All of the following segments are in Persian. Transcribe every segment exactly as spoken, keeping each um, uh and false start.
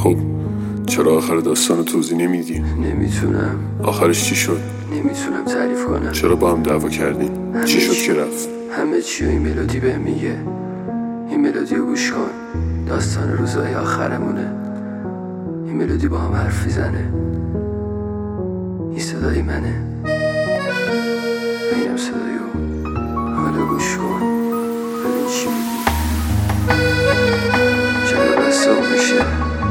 خب چرا آخر داستانو توضیح نمیدی؟ نمیتونم. آخرش چی شد؟ نمیتونم تعریف کنم. چرا با هم دعوا کردین؟ چی شد که رفت؟ همه چی و این ملودی به میگه. این ملودی رو گوش کن، داستان روزای آخرمونه. این ملودی با هم حرف میزنه. این صدای منه، اینم صدای اون. حالا گوش کن ببین چی میگی. چرا بسته میشه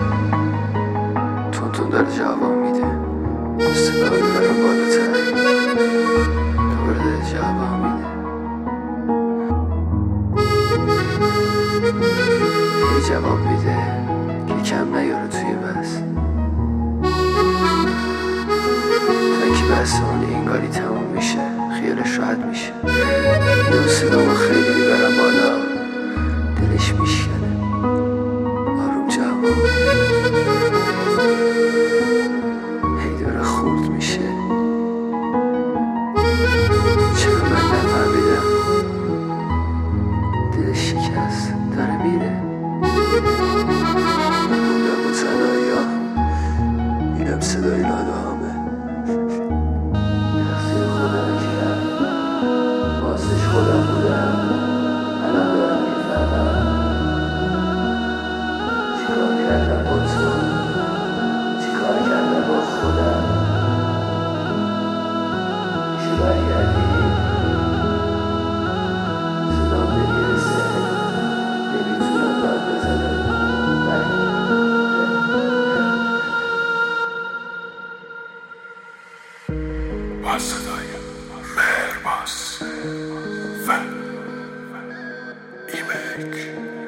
تون تون داره جواب میده. صدا میبرم بالاتر، دوباره داره جواب میده. یه جواب میده که کم نیاره توی بس، تا اینکه بحث اون انگاری تموم میشه، خیالش راحت میشه. اینو صدامو خیلی میبرم بالا، دلش میشکنه. آروم جواب هی داره خورد میشه. چرا من نفهمیدم دلش شکست داره میره. بودم با تنهایی ها، اینم صدای ناله همه. تقصیر خودم کرد، باستش خودم بودم. الان دارم میفهمم چیکار کردم با تو، چیکار کردم با خودم. میشه برگردی صدام نمیرسه، نمیتونم باید بزنم. با صدای مهرباز و ایمک.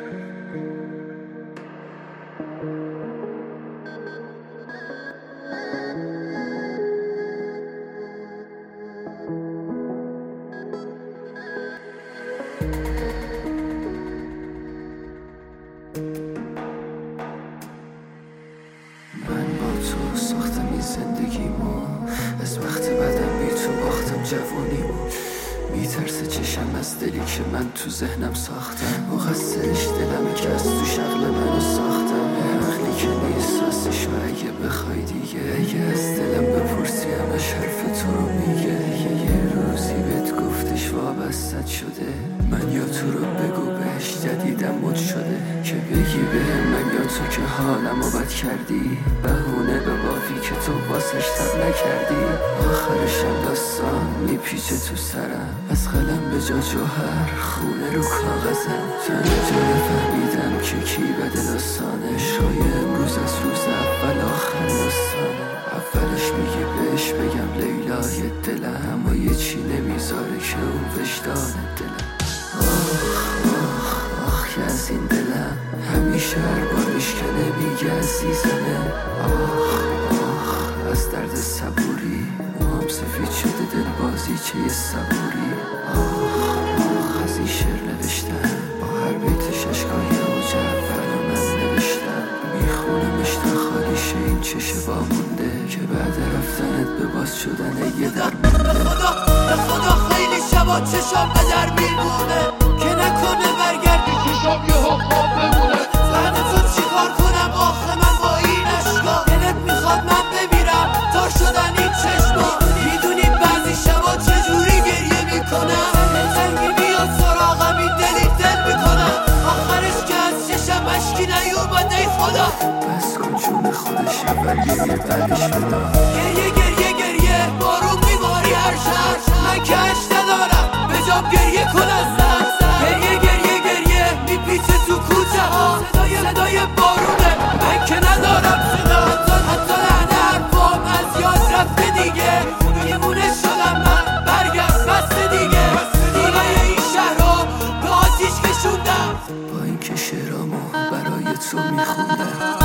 من با تو ساختم این زندگیمو، از وقت بعدم بی تو باختم جوانیمو. میترسه چشم از دلی که من تو ذهنم ساختم. مقصرش دلمه که از تو شغل منو ساختم. عقلی که نیست راستش و اگه بخوای دیگه، اگه از دلم بپرسی همش حرف تو رو میگه. یه روزی بهت گفتش وابستت شده، من یا تو رو بگو بهش جدیدم مد شده. که بگی بهم من یا تو که حالمو بد کردی، بهونه به بافی که تو واسش تب نکردی. آخرشم داستان میپیچه تو سرم، از قلم به جا جوهر خونه رو کاغذم. تا اینجا نفهمیدم که کی بده داستانه. شای امروز از روز اول آخر داستانه. اولش میگی بهش بگم لیلای دلم، اما یه چی نمیذاره که اون وجدان دلم. آخ آخ آخ که از این دلم همیشه هر بار میشکنه میگه عزیزمه. آخ آخ از درد صبوری موام سفید شده دل بازی چه یه صبوری. آخ آخ از این شعر نوشتم با هر بیتش اشکای اوج اول من نوشتم. میخونمش تا خالی شه این چشه وامونده، که بعد رفتنت به باز شدن یه در مونده. به خدا به خدا خیلی شبا چشام به در میمونه، که نکنه برگردی چشام یه ها خواب بمونه. زنه تو چیکار کنم آخه من با این اشکا، دلت میخواد من بمیرم تا شدن این چشما. میدونی بعضی شبا چجوری گریه میکنم، تنگی میاد سراغم این دلی دل میکنم. آخرش که از چشم اشکی نیومد ای خدا. بس کن جون خودش اول یه یه بعدش بدا. گریه گریه گریه بارون میباری هر شهر، من که اش ندارم به جام گریه کن از زن. گریه گریه گریه میپیچه تو کوچه ها، صدای صدای بارونه من که ندارم صدا. حتی لحن حرفام از یاد رفته دیگه، میمونه شدم من برگرد بسته دیگه. دیگه این شهر رو به آتیش کشوندم، با این که شعرامو برای تو میخوندم.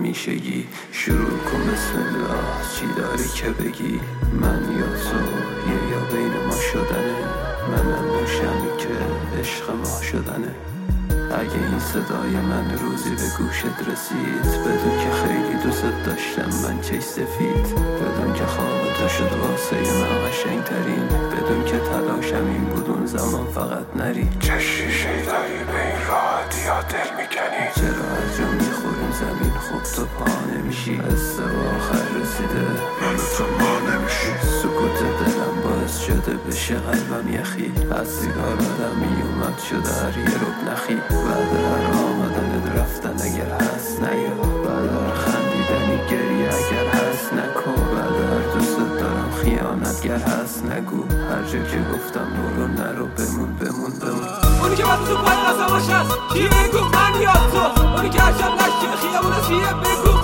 همیشگی. شروع کن بسم الله، چی داری که بگی؟ من یا تو، یه یا بین ما شدنه. منم نوشمی که عشق ما شدنه. اگه این صدای من روزی به گوشت رسید، بدون که خیلی دوست داشتم من چه سفید. بدون که خواب تو شد واسه من قشنگ ترین. بدون که تلاشم این بود اون زمان فقط نری. چه شیشه داری به این راحتی ها دل میکنی؟ چرا هر جا میخوریم زمین خوب تو پا نمیشی؟ از به آخر رسیده من تو ما نمیشی. سکوت دلم باعث شده بشه قلبم یخی. از سیگار آدم میومد شده هر یه رب نخی. بعد هر آمدن رفتن اگر هست نیا. بعد هر خندیدنی گریه اگر هست نکن. بعد هر دوست دارم خیانتگر هست نگو. هر جا که گفتم برو نرو بمون بمون بمون. اونی که وقت تو باید قسماش هست کیه بگو؟ من یا تو؟ اونی که هر شب نشتی به خیابون از کیه بگو؟